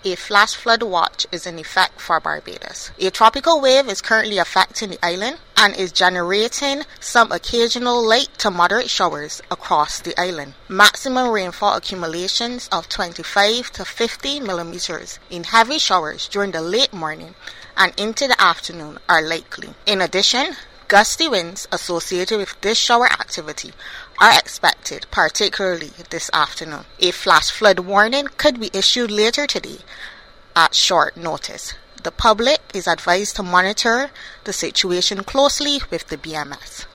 a flash flood watch is in effect for Barbados. A tropical wave is currently affecting the island and is generating some occasional light to moderate showers across the island. Maximum rainfall accumulations of 25 to 50 millimeters in heavy showers during the late morning and into the afternoon are likely. In addition, gusty winds associated with this shower activity are expected, particularly this afternoon. A flash flood warning could be issued later today at short notice. The public is advised to monitor the situation closely with the BMS.